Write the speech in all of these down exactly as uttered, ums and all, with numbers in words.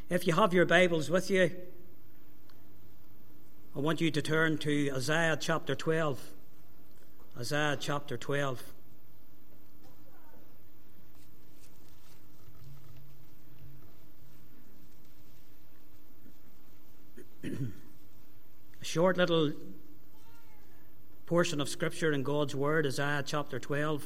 If you have your Bibles with you, I want you to turn to Isaiah chapter twelve. Isaiah chapter twelve. A short little portion of Scripture in God's Word, Isaiah chapter twelve.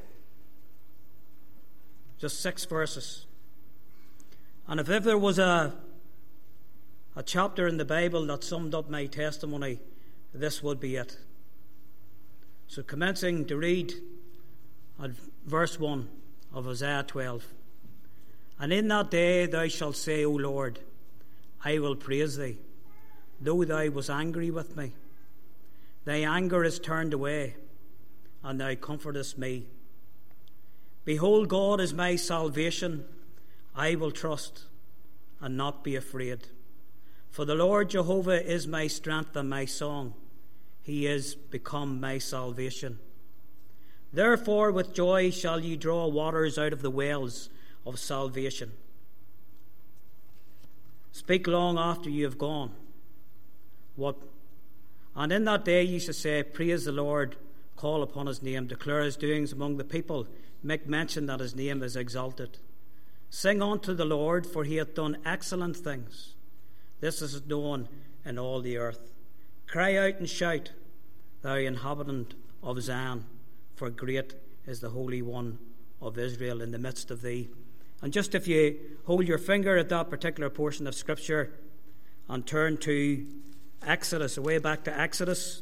Just six verses. And if ever there was a, a chapter in the Bible that summed up my testimony, this would be it. So commencing to read at verse one of Isaiah twelve. And in that day thou shalt say, O Lord, I will praise thee, though thou was angry with me. Thy anger is turned away, and thou comfortest me. Behold, God is my salvation. I will trust and not be afraid. For the Lord Jehovah is my strength and my song. He is become my salvation. Therefore with joy shall ye draw waters out of the wells of salvation. Speak long after you have gone. What? And in that day ye shall say, Praise the Lord, call upon his name, declare his doings among the people, make mention that his name is exalted. Sing unto the Lord, for he hath done excellent things. This is known in all the earth. Cry out and shout, thou inhabitant of Zion, for great is the Holy One of Israel in the midst of thee. And just if you hold your finger at that particular portion of Scripture and turn to Exodus, away back to Exodus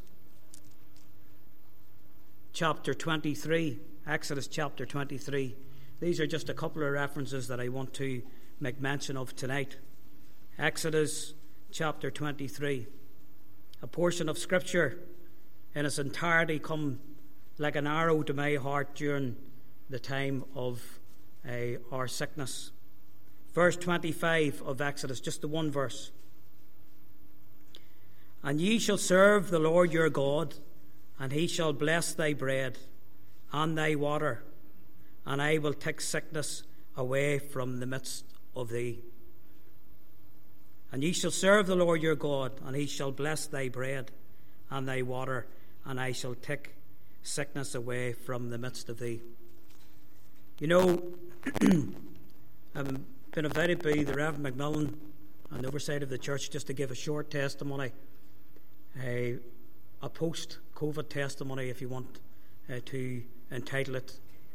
chapter twenty-three. Exodus chapter twenty-three. These are just a couple of references that I want to make mention of tonight. Exodus chapter twenty-three. A portion of Scripture in its entirety come like an arrow to my heart during the time of uh, our sickness. Verse twenty-five of Exodus, just the one verse. And ye shall serve the Lord your God, and he shall bless thy bread and thy water, and I will take sickness away from the midst of thee. And ye shall serve the Lord your God, and he shall bless thy bread and thy water, and I shall take sickness away from the midst of thee. You know, I've been invited by the Reverend Macmillan on the oversight of the church just to give a short testimony. A, a post-COVID testimony, if you want uh, to entitle it,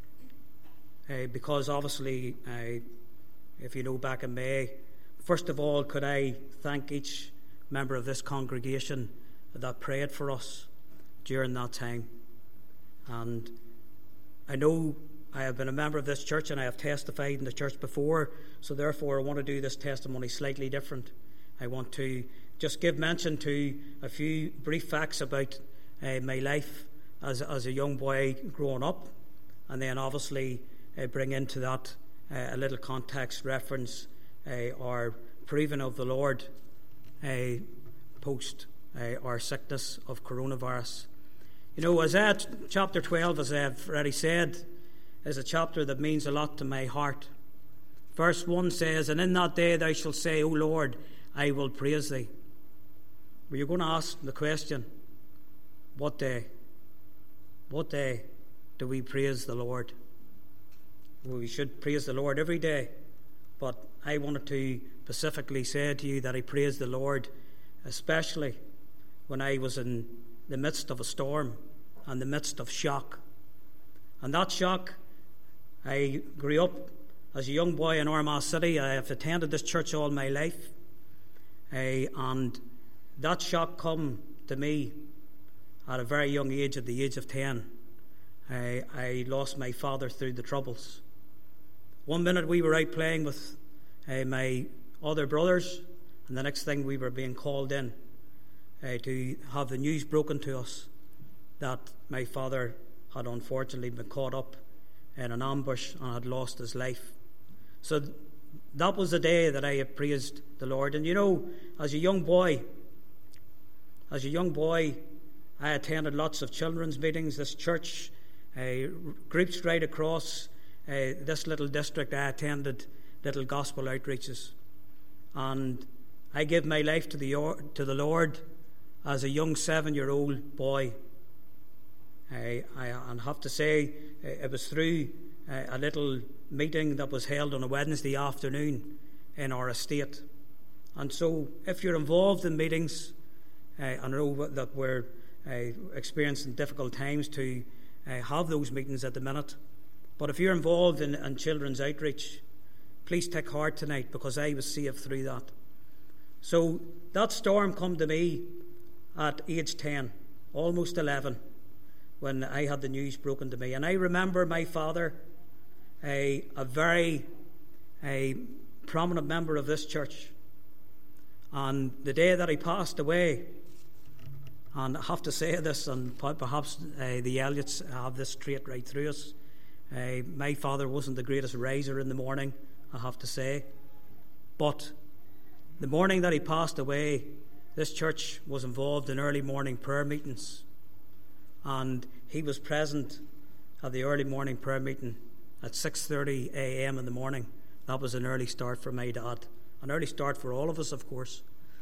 uh, because obviously, uh, if you know, back in May, first of all, could I thank each member of this congregation that prayed for us during that time. And I know I have been a member of this church and I have testified in the church before, so therefore I want to do this testimony slightly different. I want to just give mention to a few brief facts about uh, my life as, as a young boy growing up, and then obviously uh, bring into that uh, a little context reference uh, or proving of the Lord uh, post uh, our sickness of coronavirus. You know, Isaiah chapter twelve, as I've already said, is a chapter that means a lot to my heart. Verse one says, And in that day thou shalt say, O Lord, I will praise thee. Well, you're going to ask the question, what day? What day do we praise the Lord? Well, we should praise the Lord every day, but I wanted to specifically say to you that I praise the Lord, especially when I was in the midst of a storm and the midst of shock. And that shock, I grew up as a young boy in Armagh City. I have attended this church all my life. Uh, and that shock come to me at a very young age, at the age of ten. I, I lost my father through the Troubles. One minute we were out playing with uh, my other brothers, and the next thing we were being called in uh, to have the news broken to us that my father had unfortunately been caught up in an ambush and had lost his life. So th- that was the day that I had praised the Lord. And you know, as a young boy, as a young boy, I attended lots of children's meetings. This church, uh, groups right across uh, this little district, I attended little gospel outreaches. And I gave my life to the, to the Lord as a young seven-year-old boy. I, I and have to say, it was through a little meeting that was held on a Wednesday afternoon in our estate. And so if you're involved in meetings, uh, I know that we're uh, experiencing difficult times to uh, have those meetings at the minute, but if you're involved in, in children's outreach, please take heart tonight, because I was saved through that. So that storm come to me at age ten, almost eleven, when I had the news broken to me. And I remember my father, a, a very a prominent member of this church, and the day that he passed away, and I have to say this, and perhaps uh, the Elliots have this trait right through us, uh, my father wasn't the greatest riser in the morning, I have to say, but the morning that he passed away, this church was involved in early morning prayer meetings, and he was present at the early morning prayer meeting at six thirty a.m. in the morning. That was an early start for my dad, an early start for all of us, of course.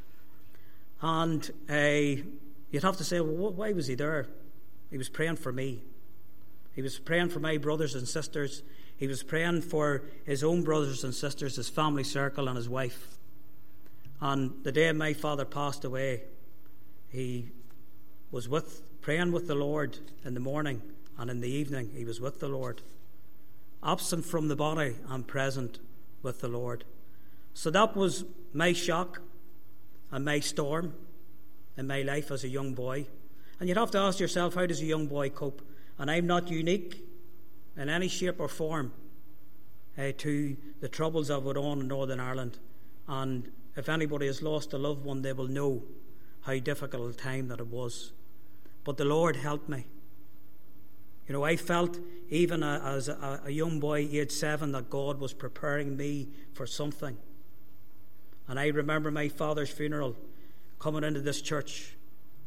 And uh, you'd have to say, well, why was he there? He was praying for me. He was praying for my brothers and sisters. He was praying for his own brothers and sisters, his family circle, and his wife. And the day my father passed away, he was with praying with the Lord in the morning, and in the evening he was with the Lord. Absent from the body and present with the Lord. So that was my shock and my storm in my life as a young boy. And you'd have to ask yourself, how does a young boy cope? And I'm not unique in any shape or form uh, to the troubles that went on in Northern Ireland. And if anybody has lost a loved one, they will know how difficult a time that it was. But the Lord helped me. You know, I felt even a, as a, a young boy, age seven, that God was preparing me for something. And I remember my father's funeral, coming into this church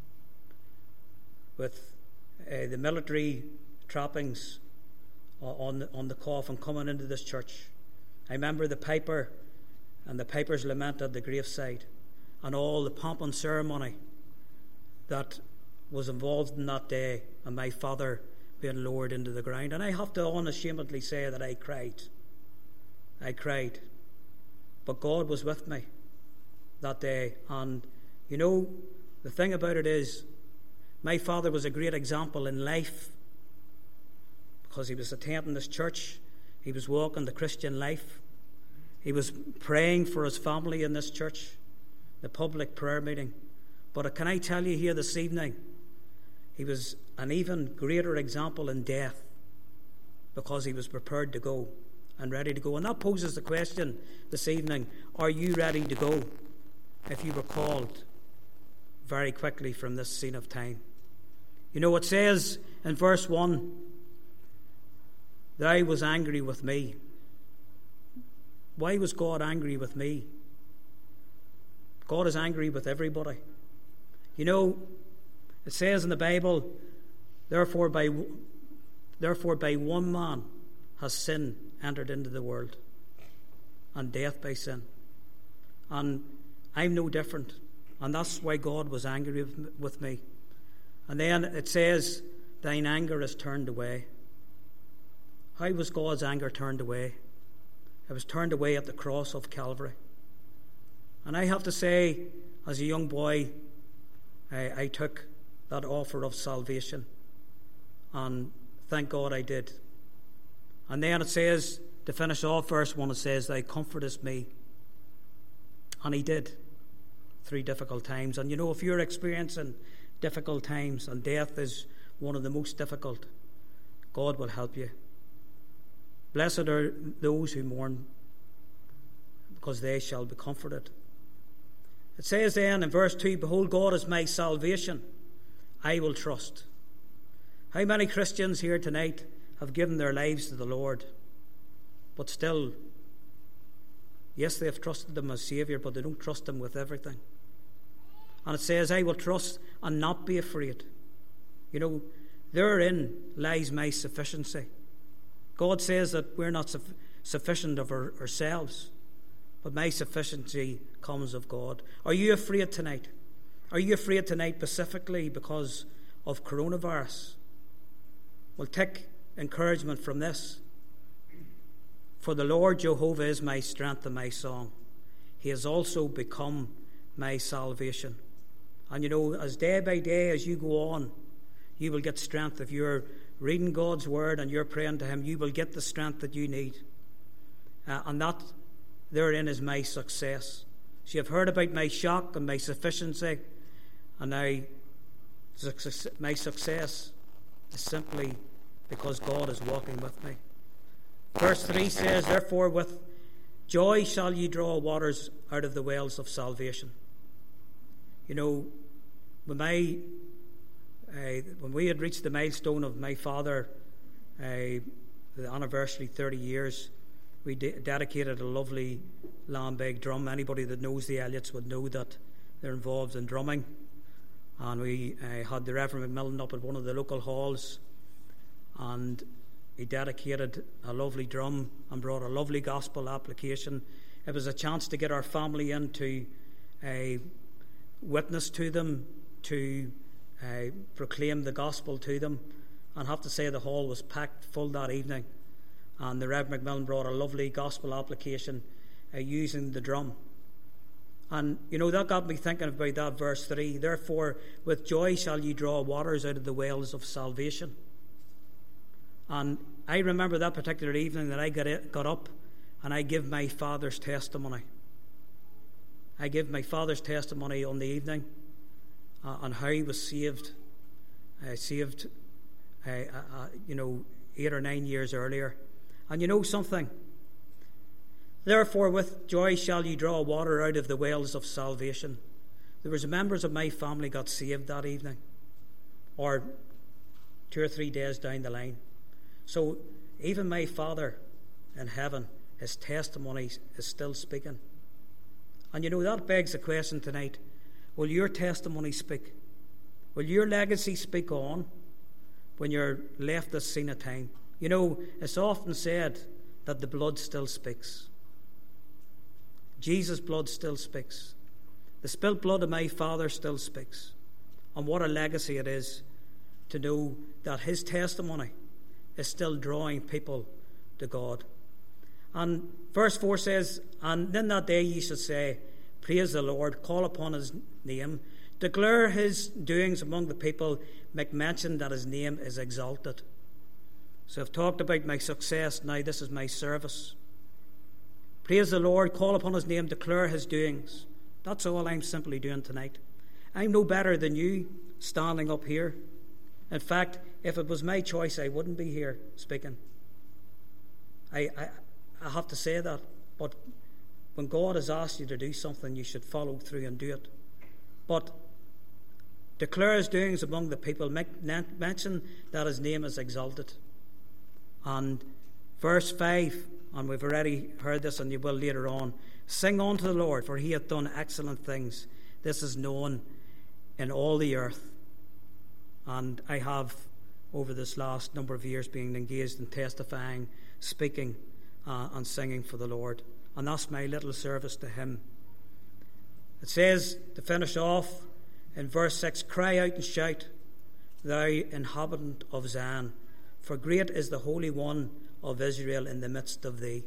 with uh, the military trappings on the, on the coffin, coming into this church. I remember the piper and the piper's lament at the graveside, and all the pomp and ceremony that was involved in that day, and my father being lowered into the ground. And I have to unashamedly say that I cried. I cried. But God was with me that day. And you know, the thing about it is, my father was a great example in life, because he was attending this church. He was walking the Christian life. He was praying for his family in this church, the public prayer meeting. But can I tell you here this evening, he was an even greater example in death, because he was prepared to go and ready to go. And that poses the question this evening, are you ready to go if you were called very quickly from this scene of time? You know, it says in verse one, thou was angry with me. Why was God angry with me? God is angry with everybody. You know, it says in the Bible, therefore by, therefore by one man has sin entered into the world, and death by sin. And I'm no different. And that's why God was angry with me. And then it says, thine anger is turned away. How was God's anger turned away? It was turned away at the cross of Calvary. And I have to say, as a young boy, I, I took that offer of salvation. And thank God I did. And then it says, to finish off verse one, it says, thou comfortest me. And he did, through difficult times. And you know, if you're experiencing difficult times, and death is one of the most difficult, God will help you. Blessed are those who mourn, because they shall be comforted. It says then in verse two, behold, God is my salvation, I will trust. How many Christians here tonight have given their lives to the Lord, but still, yes, they have trusted him as Saviour, but they don't trust him with everything. And it says, I will trust and not be afraid. You know, therein lies my sufficiency. God says that we're not su- sufficient of our, ourselves, but my sufficiency comes of God. Are you afraid tonight? Are you afraid tonight specifically because of coronavirus? Well, take encouragement from this. For the Lord Jehovah is my strength and my song. He has also become my salvation. And you know, as day by day, as you go on, you will get strength. If you're reading God's word and you're praying to him, you will get the strength that you need. Uh, and that therein is my success. So you've heard about my shock and my sufficiency, and now my success is simply because God is walking with me. Verse three says, therefore with joy shall ye draw waters out of the wells of salvation. You know, when my uh, when we had reached the milestone of my father, uh, the anniversary, thirty years, we de- dedicated a lovely Lambeg drum. Anybody that knows the Elliots would know that they're involved in drumming. And we uh, had the Reverend McMillan up at one of the local halls, and he dedicated a lovely drum and brought a lovely gospel application. It was a chance to get our family in to uh, witness to them, to uh, proclaim the gospel to them. And I have to say the hall was packed full that evening. And the Reverend McMillan brought a lovely gospel application uh, using the drum. And, you know, that got me thinking about that verse three. Therefore, with joy shall ye draw waters out of the wells of salvation. And I remember that particular evening that I got, it, got up and I give my father's testimony. I give my father's testimony on the evening uh, on how he was saved. Uh, saved, uh, uh, you know, eight or nine years earlier. And you know something? Therefore, with joy shall ye draw water out of the wells of salvation. There was members of my family got saved that evening, or two or three days down the line. So even my Father in heaven, his testimony is still speaking. And you know, that begs the question tonight, will your testimony speak? Will your legacy speak on when you're left this scene of time? You know, it's often said that the blood still speaks. Jesus' blood still speaks. The spilt blood of my Father still speaks. And what a legacy it is to know that his testimony is still drawing people to God. And verse four says, and in that day ye shall say, praise the Lord, call upon his name, declare his doings among the people, make mention that his name is exalted. So I've talked about my success, now this is my service. Praise the Lord, call upon his name, declare his doings. That's all I'm simply doing tonight. I'm no better than you standing up here. In fact, if it was my choice, I wouldn't be here speaking. I, I, I have to say that. But when God has asked you to do something, you should follow through and do it. But declare his doings among the people. Make, mention that his name is exalted. And verse five, and we've already heard this and you will later on, sing unto the Lord, for he hath done excellent things. This is known in all the earth. And I have, over this last number of years, been engaged in testifying, speaking, uh, and singing for the Lord. And that's my little service to him. It says, to finish off, in verse six, cry out and shout, thou inhabitant of Zion, for great is the Holy One of Israel in the midst of thee.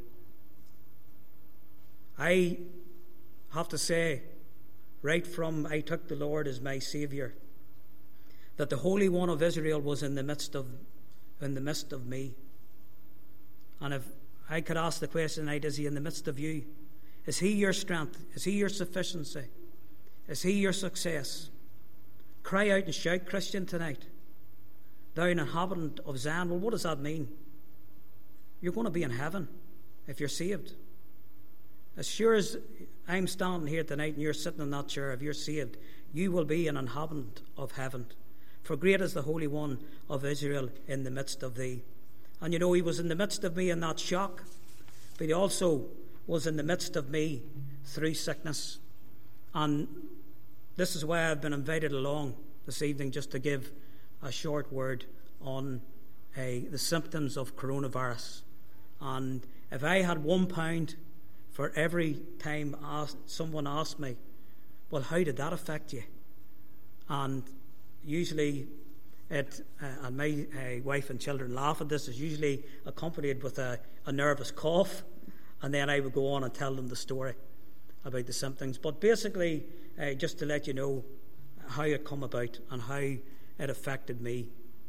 I have to say, right from I took the Lord as my Saviour, that the Holy One of Israel was in the midst of in the midst of me. And if I could ask the question tonight, is he in the midst of you? Is he your strength? Is he your sufficiency? Is he your success? Cry out and shout, Christian, tonight. Thou an inhabitant of Zion. Well, what does that mean? You're going to be in heaven if you're saved. As sure as I'm standing here tonight and you're sitting in that chair, if you're saved, you will be an inhabitant of heaven. For great is the Holy One of Israel in the midst of thee. And you know, he was in the midst of me in that shock, but he also was in the midst of me through sickness. And this is why I've been invited along this evening, just to give a short word on uh, the symptoms of coronavirus. And if I had one pound for for every time asked, someone asked me, well, how did that affect you? And usually, it, uh, and my uh, wife and children laugh at this, is usually accompanied with a, a nervous cough, and then I would go on and tell them the story about the symptoms. But basically, uh, just to let you know how it come about and how it affected me.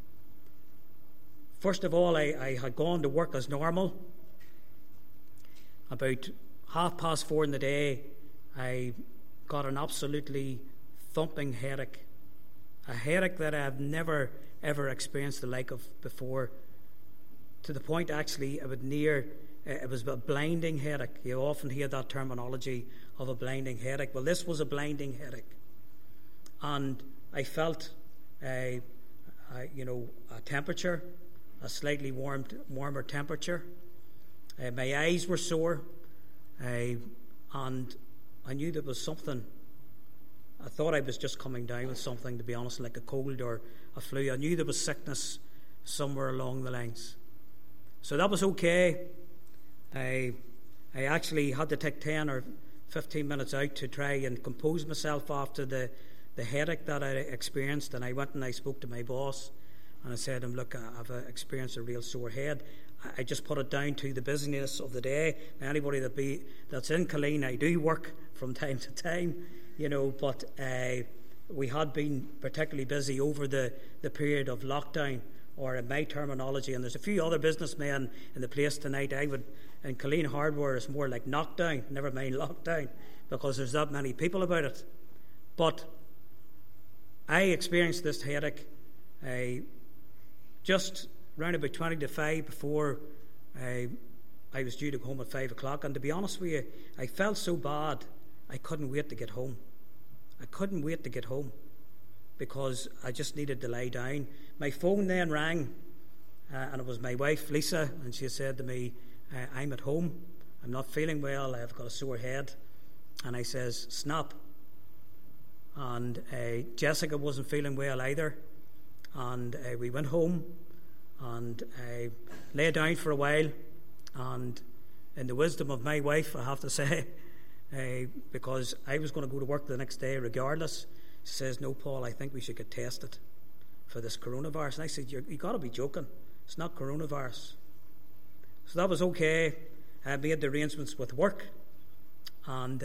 First of all, I, I had gone to work as normal. About half past four in the day, I got an absolutely thumping headache. A headache that I've never, ever experienced the like of before. To the point, actually, it would near, it was a blinding headache. You often hear that terminology of a blinding headache. Well, this was a blinding headache. And I felt, uh, uh, you know, a temperature, a slightly warmed, warmer temperature. Uh, my eyes were sore, uh, and I knew there was something. I thought I was just coming down with something, to be honest, like a cold or a flu. I knew there was sickness somewhere along the lines. So that was okay. I, I actually had to take ten or fifteen minutes out to try and compose myself after the, the headache that I experienced. And I went and I spoke to my boss, and I said to him, look, I've experienced a real sore head. I just put it down to the busyness of the day. Now, anybody that be that's in Killeen, I do work from time to time, you know, but uh, we had been particularly busy over the, the period of lockdown, or in my terminology, and there's a few other businessmen in the place tonight. I would, in Killeen Hardware, it's more like knockdown, never mind lockdown, because there's that many people about it. But I experienced this headache uh, just round about twenty to five before I, I was due to go home at five o'clock. And to be honest with you, I felt so bad, I couldn't wait to get home. I couldn't wait to get home because I just needed to lie down. My phone then rang, uh, and it was my wife, Lisa, and she said to me, uh, I'm at home. I'm not feeling well. I've got a sore head. And I says, snap. And uh, Jessica wasn't feeling well either. And uh, we went home and I lay down for a while, and in the wisdom of my wife, I have to say, uh, because I was going to go to work the next day regardless, she says, no, Paul, I think we should get tested for this coronavirus. And I said, you've got to be joking. It's not coronavirus. So that was okay. I made the arrangements with work, and uh,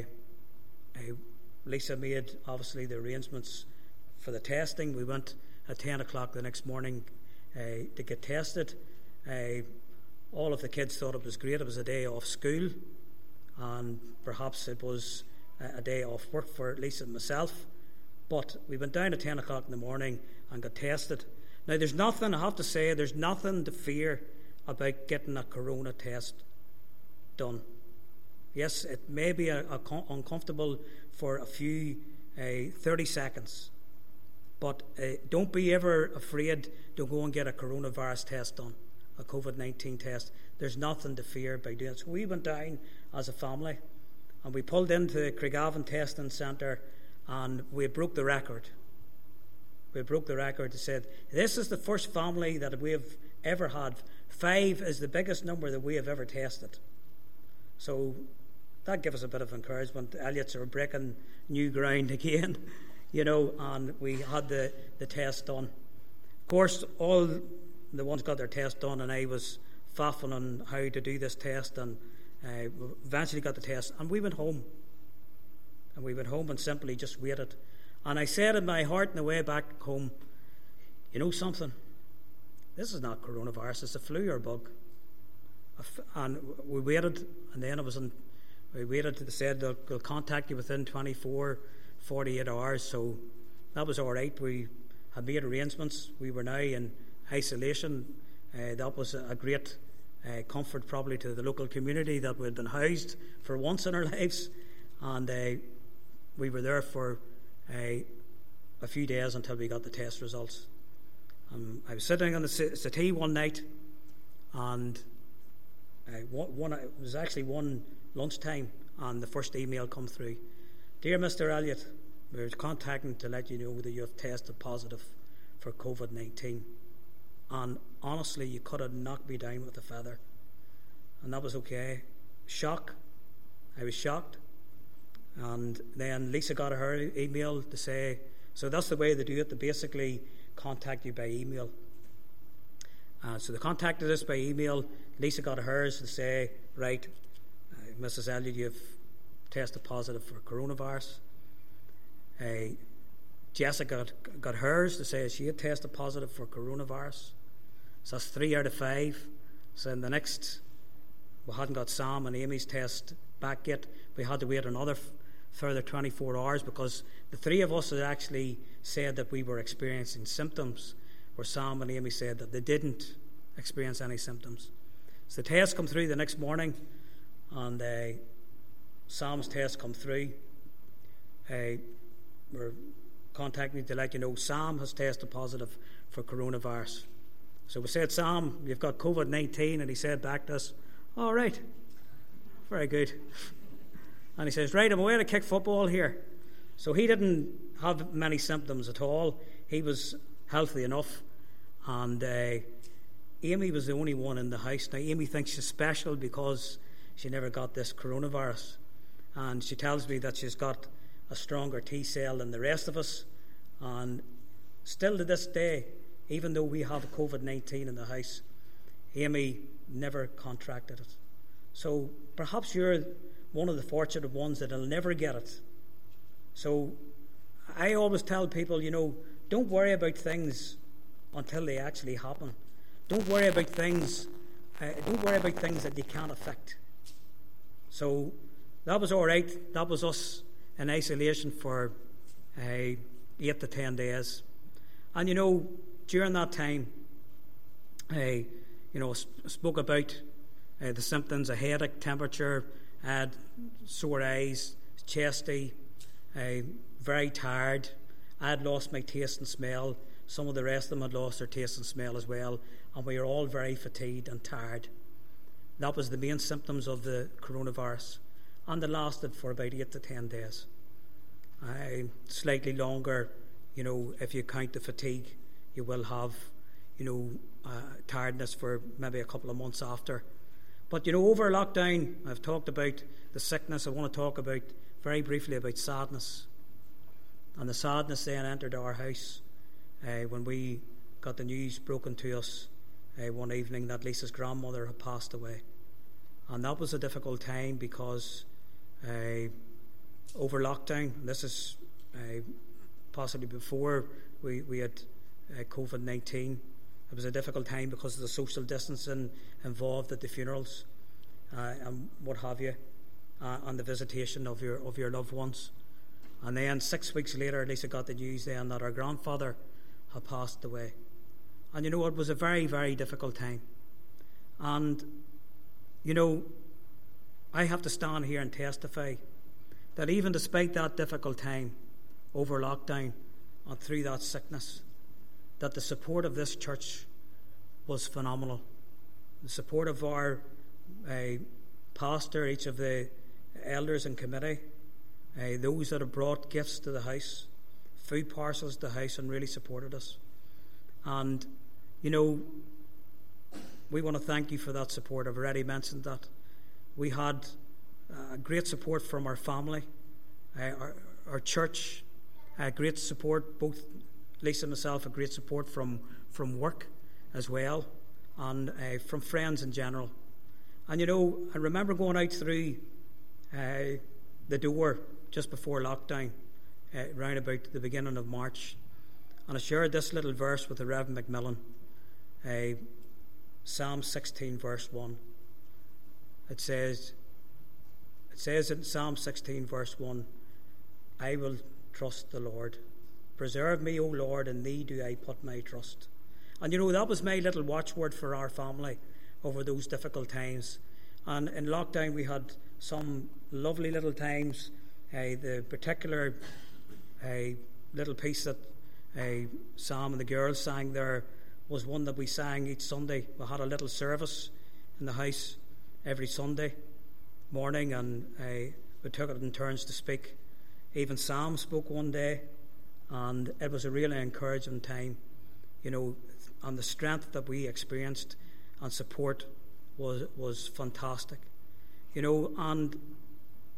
I, Lisa made, obviously, the arrangements for the testing. We went at ten o'clock the next morning Uh, to get tested. Uh, all of the kids thought it was great. It was a day off school, and perhaps it was a, a day off work for Lisa and myself. But we went down at ten o'clock in the morning and got tested. Now, there's nothing, I have to say, there's nothing to fear about getting a corona test done. Yes, it may be a, a con- uncomfortable for a few uh, thirty seconds. But uh, don't be ever afraid to go and get a coronavirus test done, a COVID nineteen test. There's nothing to fear by doing it. So we went down as a family, and we pulled into the Craigavon Testing Centre, and we broke the record. We broke the record. They said, this is the first family that we have ever had. Five is the biggest number that we have ever tested. So that gave us a bit of encouragement. Elliots are breaking new ground again. You know, and we had the, the test done. Of course, all the ones got their test done, and I was faffing on how to do this test, and uh, eventually got the test, and we went home. And we went home and simply just waited. And I said in my heart on the way back home, you know something? This is not coronavirus, it's a flu or a bug. And we waited, and then it was in, we waited, they said they'll, they'll contact you within twenty-four, forty-eight hours, so that was all right. We had made arrangements. We were now in isolation. Uh, that was a great uh, comfort probably to the local community that we had been housed for once in our lives, and uh, we were there for uh, a few days until we got the test results. Um, I was sitting on the settee one night, and uh, one, one, it was actually one lunchtime, and the first email come through. Dear Mister Elliott, we're contacting to let you know that you have tested positive for COVID nineteen. And honestly, you could have knocked me down with a feather. And that was okay. Shock, I was shocked. And then Lisa got her email to say, so that's the way they do it. They basically contact you by email. Uh, so they contacted us by email. Lisa got hers to say, right, uh, Missus Elliott, you've tested positive for coronavirus. Uh, Jessica got, got hers to say she had tested positive for coronavirus. So that's three out of five. So in the next, we hadn't got Sam and Amy's test back yet. We had to wait another f- further twenty-four hours because the three of us had actually said that we were experiencing symptoms, where Sam and Amy said that they didn't experience any symptoms. So the test come through the next morning, and uh, Sam's test come through. Uh, we're contacting you to let you know Sam has tested positive for coronavirus. So we said, Sam, you've got covid nineteen, and he said back to us, all right, very good. And he says, right, I'm away to kick football here. So he didn't have many symptoms at all. He was healthy enough. And uh, Amy was the only one in the house. Now, Amy thinks she's special because she never got this coronavirus. And she tells me that she's got a stronger T cell than the rest of us. And still to this day, even though we have covid nineteen in the house, Amy never contracted it. So perhaps you're one of the fortunate ones that will never get it. So I always tell people, you know, don't worry about things until they actually happen. Don't worry about things. Uh, don't worry about things that you can't affect. So that was all right. That was us in isolation for uh, eight to ten days. And you know, during that time, I, you know, sp- spoke about uh, the symptoms: a headache, temperature, I had sore eyes, chesty, uh, very tired. I had lost my taste and smell. Some of the rest of them had lost their taste and smell as well, and we were all very fatigued and tired. That was the main symptoms of the coronavirus, and they lasted for about eight to ten days. Uh, slightly longer, you know, if you count the fatigue, you will have, you know, uh, tiredness for maybe a couple of months after. But, you know, over lockdown, I've talked about the sickness. I want to talk about, very briefly, about sadness. And the sadness then entered our house uh, when we got the news broken to us uh, one evening that Lisa's grandmother had passed away. And that was a difficult time because uh, over lockdown, this is uh, possibly before we, we had uh, covid nineteen, it was a difficult time because of the social distancing involved at the funerals uh, and what have you, uh, and the visitation of your of your loved ones. And then six weeks later, Lisa got the news then that her grandfather had passed away. And you know, it was a very, very difficult time. And, you know, I have to stand here and testify that even despite that difficult time over lockdown and through that sickness, that the support of this church was phenomenal. The support of our uh, pastor, each of the elders and committee, uh, those that have brought gifts to the house, food parcels to the house, and really supported us. And, you know, we want to thank you for that support. I've already mentioned that. We had uh, great support from our family, uh, our, our church, uh, great support, both Lisa and myself, a great support from, from work as well, and uh, from friends in general. And you know, I remember going out through uh, the door just before lockdown, uh, round about the beginning of March, and I shared this little verse with the Reverend Macmillan, uh, Psalm sixteen, verse one. It says, it says in Psalm sixteen, verse one, I will trust the Lord. Preserve me, O Lord, in thee do I put my trust. And you know, that was my little watchword for our family over those difficult times. And in lockdown we had some lovely little times. Uh, the particular uh, little piece that uh, Sam and the girls sang there was one that we sang each Sunday. We had a little service in the house every Sunday morning, and uh, we took it in turns to speak. Even Sam spoke one day, and it was a really encouraging time, you know, and the strength that we experienced and support was was fantastic, you know. And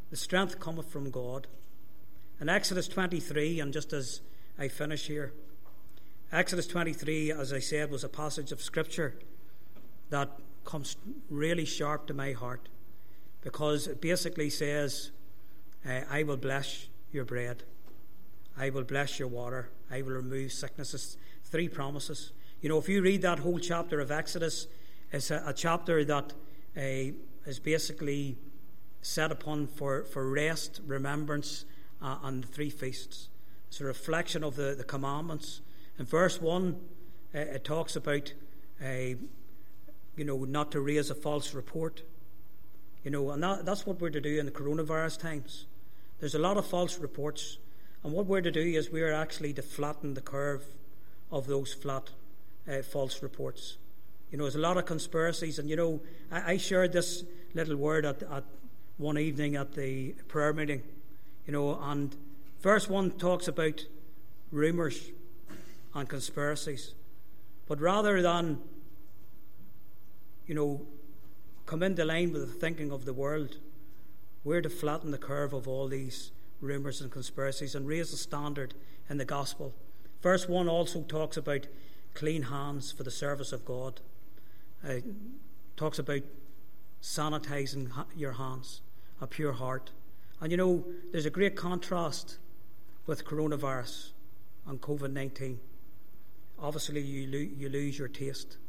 The strength cometh from God. In Exodus twenty-three, and just as I finish here, Exodus twenty-three, as I said, was a passage of Scripture that comes really sharp to my heart, because it basically says, uh, I will bless your bread, I will bless your water, I will remove sicknesses. Three promises. You know, if you read that whole chapter of Exodus, it's a, a chapter that uh, is basically set upon for, for rest, remembrance, uh, and the three feasts. It's a reflection of the, the commandments. In verse one, uh, it talks about, uh, you know, not to raise a false report. You know, and that, that's what we're to do in the coronavirus times. There's a lot of false reports, and what we're to do is we're actually to flatten the curve of those flat uh, false reports. You know, there's a lot of conspiracies, and you know, I, I shared this little word at, at one evening at the prayer meeting. You know, and verse one talks about rumours and conspiracies, but rather than, you know, come into line with the thinking of the world, we're to flatten the curve of all these rumours and conspiracies and raise the standard in the gospel. Verse one also talks about clean hands for the service of God. Uh, talks about sanitizing your hands, a pure heart. And you know, there's a great contrast with coronavirus and covid nineteen. Obviously, you, lo- you lose your taste.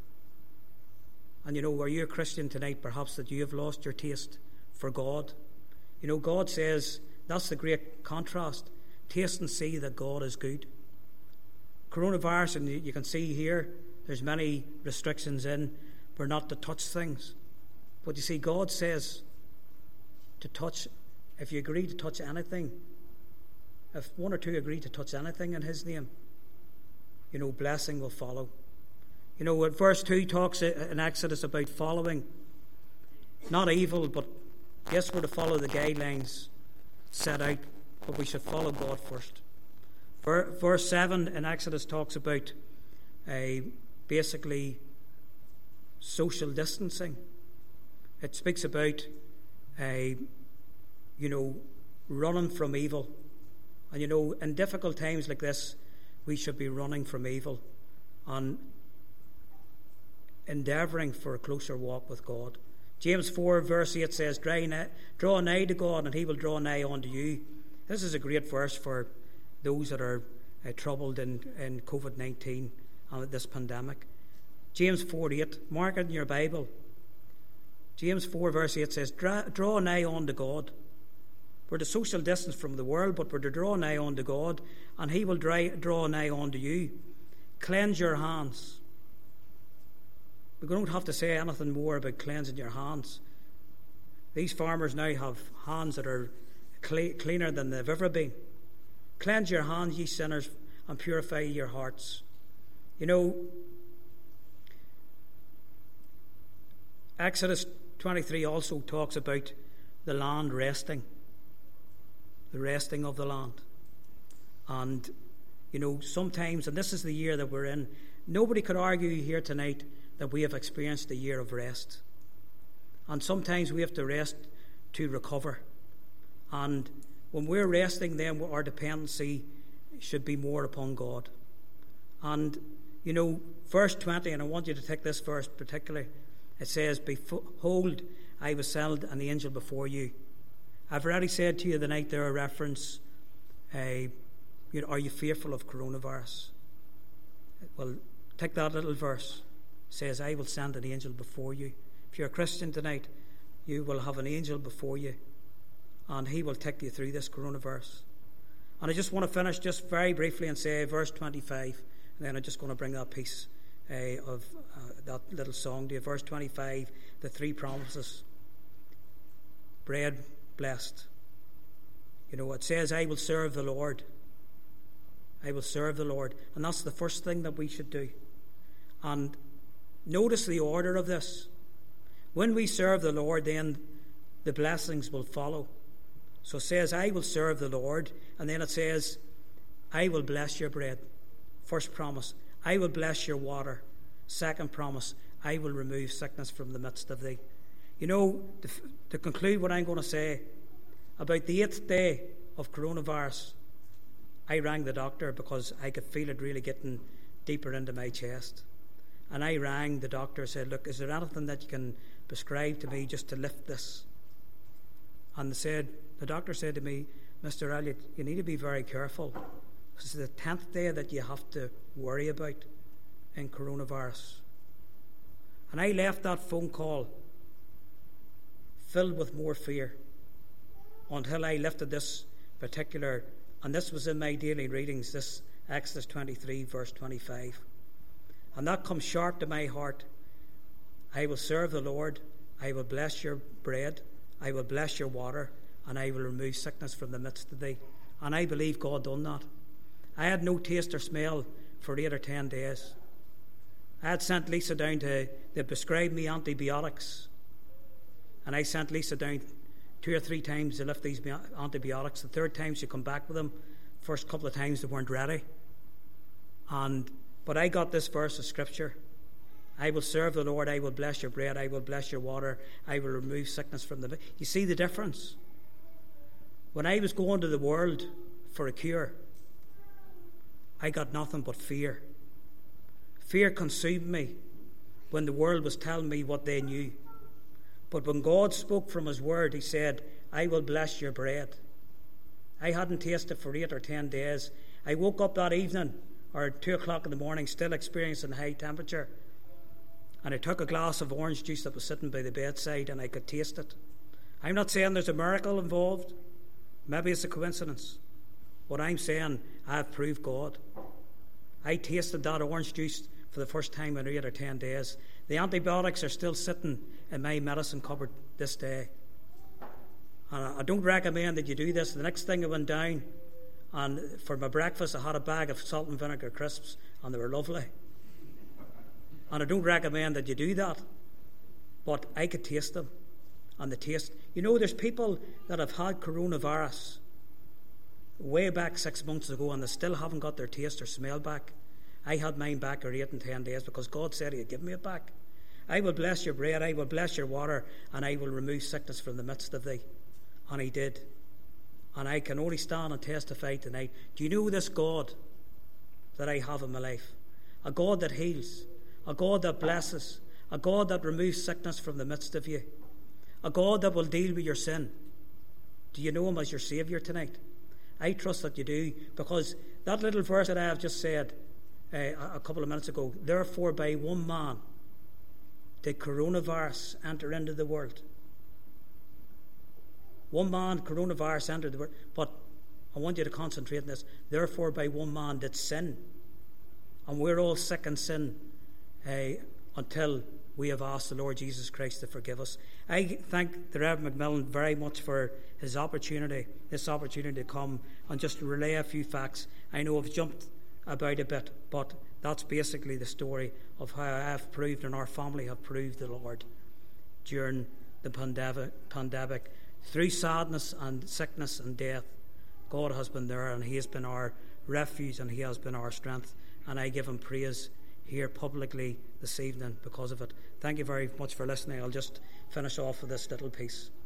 And you know, are you a Christian tonight, perhaps, that you have lost your taste for God? You know, God says, that's the great contrast. Taste and see that God is good. Coronavirus, and you can see here, there's many restrictions in. We're not to touch things. But you see, God says to touch, if you agree to touch anything, if one or two agree to touch anything in his name, you know, blessing will follow. You know, what verse two talks in Exodus about following, not evil, but yes, we're to follow the guidelines set out, but we should follow God first. Verse seven in Exodus talks about uh, basically social distancing. It speaks about, uh, you know, running from evil. And, you know, in difficult times like this, we should be running from evil and endeavouring for a closer walk with God. James four verse eight says, draw nigh to God and he will draw nigh unto you. This is a great verse for those that are uh, troubled in, in covid nineteen and this pandemic. James four eight, mark it in your Bible. James four verse eight says, draw, draw nigh unto God. We're to social distance from the world, but we're to draw nigh unto God, and he will dry, draw nigh unto you. Cleanse your hands. We don't have to say anything more about cleansing your hands. These farmers now have hands that are cle- cleaner than they've ever been. Cleanse your hands, ye sinners, and purify your hearts. You know, Exodus twenty-three also talks about the land resting, the resting of the land. And, you know, sometimes, and this is the year that we're in, nobody could argue here tonight that we have experienced a year of rest. And sometimes we have to rest to recover. And when we're resting, then our dependency should be more upon God. And, you know, verse twenty, and I want you to take this verse particularly, it says, behold, I will send an angel before you. I've already said to you the night there a reference, uh, you know, are you fearful of coronavirus? Well, take that little verse. It says, I will send an angel before you. If you're a Christian tonight, you will have an angel before you, and he will take you through this coronavirus. And I just want to finish just very briefly and say verse twenty-five, and then I'm just going to bring that piece uh, of uh, that little song to you. Verse twenty-five, the three promises. Bread blessed. You know, it says, I will serve the Lord. I will serve the Lord. And that's the first thing that we should do. And notice the order of this. When we serve the Lord, then the blessings will follow. So it says, I will serve the Lord. And then it says, I will bless your bread. First promise, I will bless your water. Second promise, I will remove sickness from the midst of thee. You know, to, to conclude what I'm going to say, About the eighth day of coronavirus, I rang the doctor because I could feel it really getting deeper into my chest. And I rang the doctor and said, look, is there anything that you can prescribe to me just to lift this? And they said, the doctor said to me, Mister Elliott, you need to be very careful. This is the tenth day that you have to worry about in coronavirus. And I left that phone call filled with more fear until I lifted this particular, and this was in my daily readings, this Exodus twenty-three, verse twenty-five. And that comes sharp to my heart. I will serve the Lord. I will bless your bread. I will bless your water. And I will remove sickness from the midst of thee. And I believe God done that. I had no taste or smell for eight or ten days. I had sent Lisa down to, they prescribed me antibiotics. And I sent Lisa down two or three times to lift these antibiotics. The third time she come back with them. First couple of times they weren't ready. And but I got this verse of scripture. I will serve the Lord. I will bless your bread. I will bless your water. I will remove sickness from the... You see the difference? When I was going to the world for a cure, I got nothing but fear. Fear consumed me when the world was telling me what they knew. But when God spoke from his word, he said, I will bless your bread. I hadn't tasted for eight or ten days. I woke up that evening, or two o'clock in the morning, still experiencing high temperature. And I took a glass of orange juice that was sitting by the bedside, and I could taste it. I'm not saying there's a miracle involved. Maybe it's a coincidence. What I'm saying, I have proved God. I tasted that orange juice for the first time in eight or ten days. The antibiotics are still sitting in my medicine cupboard this day. And I don't recommend that you do this. The next thing I went down, and for my breakfast I had a bag of salt and vinegar crisps, and they were lovely. And I don't recommend that you do that. But I could taste them. And the taste, you know, there's people that have had coronavirus way back six months ago and they still haven't got their taste or smell back. I had mine back or eight and ten days because God said he'd give me it back. I will bless your bread, I will bless your water, and I will remove sickness from the midst of thee. And he did. And I can only stand and testify tonight. Do you know this God that I have in my life? A God that heals, a God that blesses, a God that removes sickness from the midst of you, a God that will deal with your sin. Do you know him as your Saviour tonight? I trust that you do, because that little verse that I have just said uh, a couple of minutes ago, therefore by one man did coronavirus enter into the world. One man, coronavirus entered the world, but I want you to concentrate on this. Therefore by one man did sin. And we're all sick in sin uh, until we have asked the Lord Jesus Christ to forgive us. I thank the Reverend Macmillan very much for his opportunity, this opportunity to come and just relay a few facts. I know I've jumped about a bit, but that's basically the story of how I have proved and our family have proved the Lord during the pandemic. pandemic. Through sadness and sickness and death, God has been there, and he has been our refuge and he has been our strength. And I give him praise here publicly this evening because of it. Thank you very much for listening. I'll just finish off with this little piece.